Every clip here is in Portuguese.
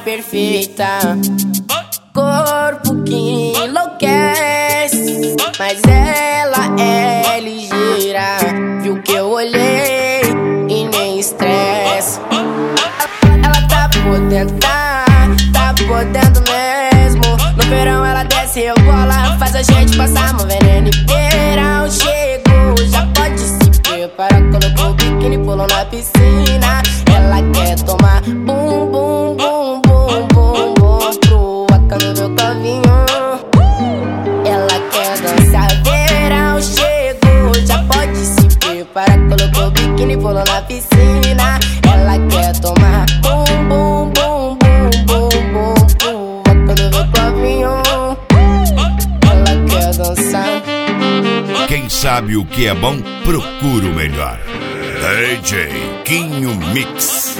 perfeita, corpo que enlouquece, mas ela é ligeira. Viu que eu olhei e nem estresse. Ela tá podendo, tá podendo mesmo. No verão ela desce, rebola, faz a gente passar mó veneno. E verão chegou, já pode se preparar. Colocou o biquíni, pulou na piscina. Ela quer tomar bum, bum, bum, bum, bum, bum pro acano do covinho. Ela quer dançar, verão chegou, já pode se preparar. Colocou o biquíni, pulou na piscina. Ela quer tomar bum, bum, bum, bum, bum, bum pro acano do covinho. Ela quer dançar. Quem sabe o que é bom, procura o melhor. DJ Quinho Mix.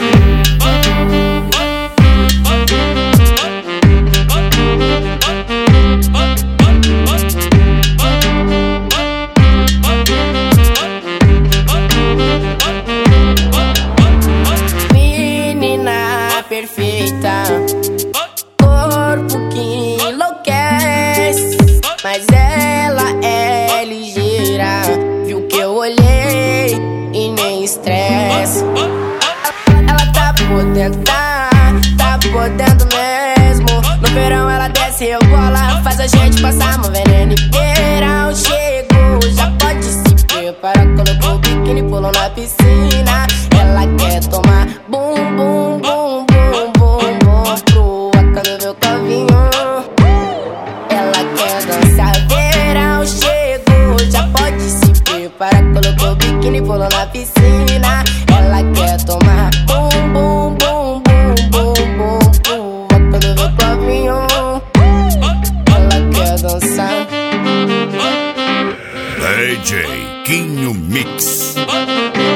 Menina perfeita, corpo que enlouquece, mas ela é ligeira. Viu que eu olhei e nem estresse. Ela tá podendo, tá podendo mesmo. No verão ela desce, rebola, faz a gente passar mó veneno. E verão chegou, já pode se preparar. Colocou o biquíni, pulou na piscina. Ela quer tomar bum, bum, bum, bum, bum, bum pro acano do covinho. Ela quer dançar, verão chegou, já pode se preparar. Colocou o biquíni, pulou na piscina. Ela quer tomar bum, bum, bum, bum, bum, bum pro acano do covinho. Ela quer dançar. DJ Quinho Mix.